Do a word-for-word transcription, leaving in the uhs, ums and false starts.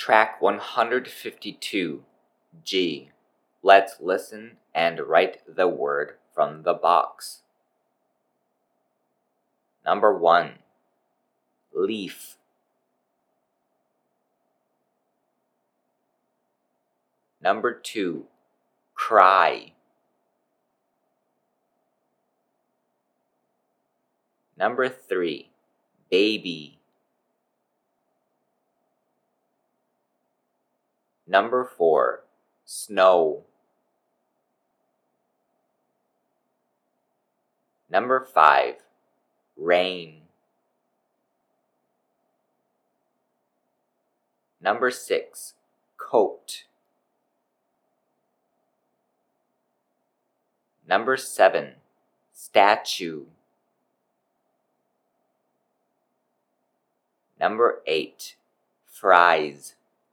Track one hundred fifty-two, G. Let's listen and write the word from the box. Number one, leaf. Number two, cry. Number three, baby. Number four, snow. Number five, rain. Number six, coat. Number seven, statue. Number eight, fries.